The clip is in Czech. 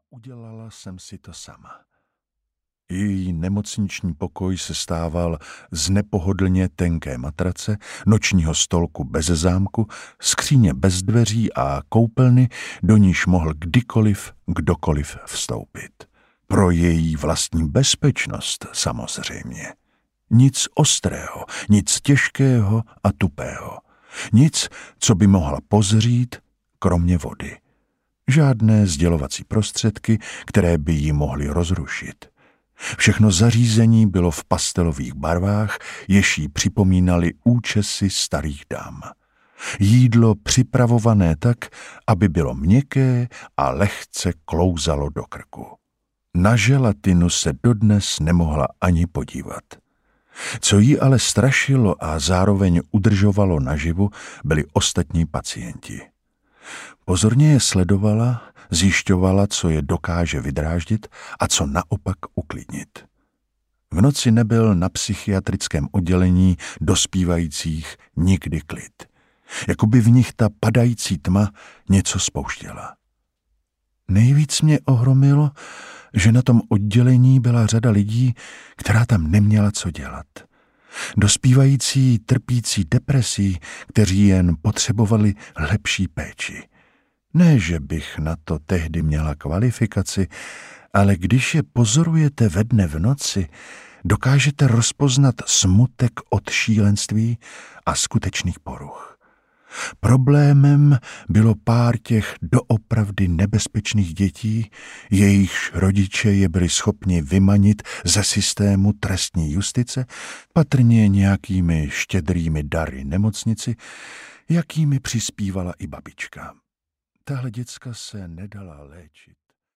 udělala jsem si to sama. Její nemocniční pokoj se stával z nepohodlně tenké matrace, nočního stolku bez zámku, skříně bez dveří a koupelny, do níž mohl kdykoliv, kdokoliv vstoupit. Pro její vlastní bezpečnost samozřejmě. Nic ostrého, nic těžkého a tupého. Nic, co by mohla pozřít, kromě vody. Žádné sdělovací prostředky, které by ji mohly rozrušit. Všechno zařízení bylo v pastelových barvách, jež jí připomínaly účesy starých dam. Jídlo připravované tak, aby bylo měkké a lehce klouzalo do krku. Na želatinu se dodnes nemohla ani podívat. Co jí ale strašilo a zároveň udržovalo naživu, byli ostatní pacienti. Pozorně je sledovala, zjišťovala, co je dokáže vydráždit a co naopak uklidnit. V noci nebyl na psychiatrickém oddělení dospívajících nikdy klid. Jakoby v nich ta padající tma něco spouštěla. Nejvíc mě ohromilo, že na tom oddělení byla řada lidí, která tam neměla co dělat. Dospívající, trpící depresí, kteří jen potřebovali lepší péči. Ne, že bych na to tehdy měla kvalifikaci, ale když je pozorujete ve dne v noci, dokážete rozpoznat smutek od šílenství a skutečných poruch. Problémem bylo pár těch doopravdy nebezpečných dětí, jejichž rodiče je byli schopni vymanit ze systému trestní justice, patrně nějakými štědrými dary nemocnici, jakými přispívala i babička. Tahle děcka se nedala léčit.